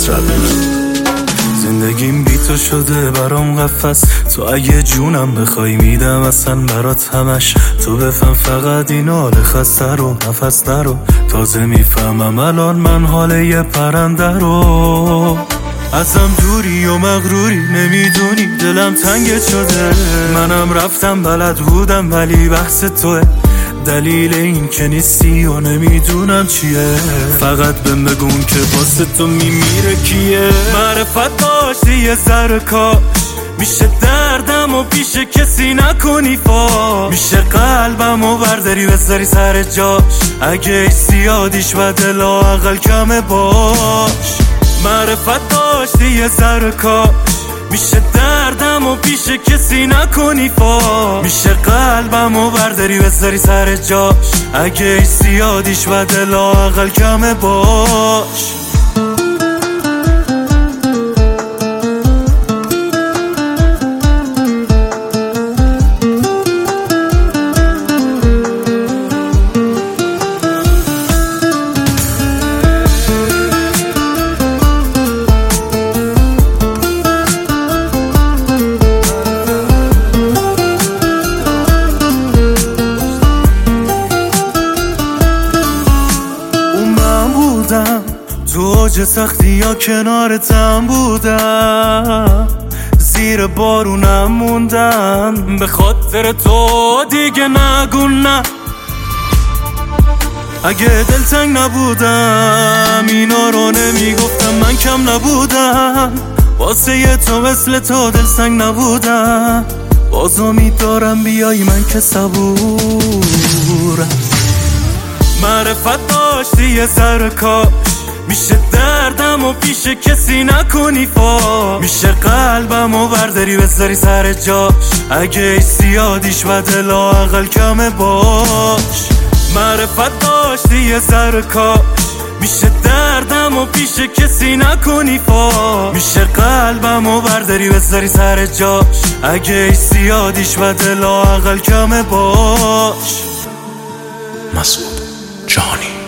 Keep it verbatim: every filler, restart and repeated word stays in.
رد زندگیم بی تو شده برام قفس. تو اگه جونم بخوای میدم اصلا برات همش. تو بفهم فقط این حال خسته رو نفس نرو. تازه میفهمم الان من حال یه پرنده رو. ازم دوری و مغروری نمیدونی دلم تنگت شده. منم رفتم بلد بودم ولی بحث توه. دلیل این که نیستی و نمیدونم چیه. فقط بهم بگون که واسه تو میمیره کیه. معرفت داشتی یه ذره کاش میشه دردم و پیش کسی نکنی فاش. میشه قلبم و برداری بذاری سر جاش. اگه زیادیش و دل لااقل کمه باش. معرفت داشتی یه ذره کاش میشه دردم و پیش کسی نکنی فاش. میشه قلبم و برداری بذاری سر جاش. اگه زیادیش و دل لااقل کمه باش. تو اوج سختی یا کنارتم بودم. زیر بارونم موندم به خاطر تو دیگه نگو نه. اگه دلتنگ نبودم اینا رو نمیگفتم. من کم نبودم واسه یه تو مثل تو دلتنگ نبودم. باز امید دارم بیای من که صبورم. معرفت داشتی یه ذره کاش میشه دردم و پیش کسی نکنی فاش. میشه قلبم و برداری بذاری سر جاش. اگه زیادیش و دل لااقل کمه باش. معرفت داشتی یه ذره کاش میشه دردم و پیش کسی نکنی فاش. میشه قلبم و برداری بذاری سر جاش. اگه زیادیش و دل لااقل کمه باش. مسعود جانی.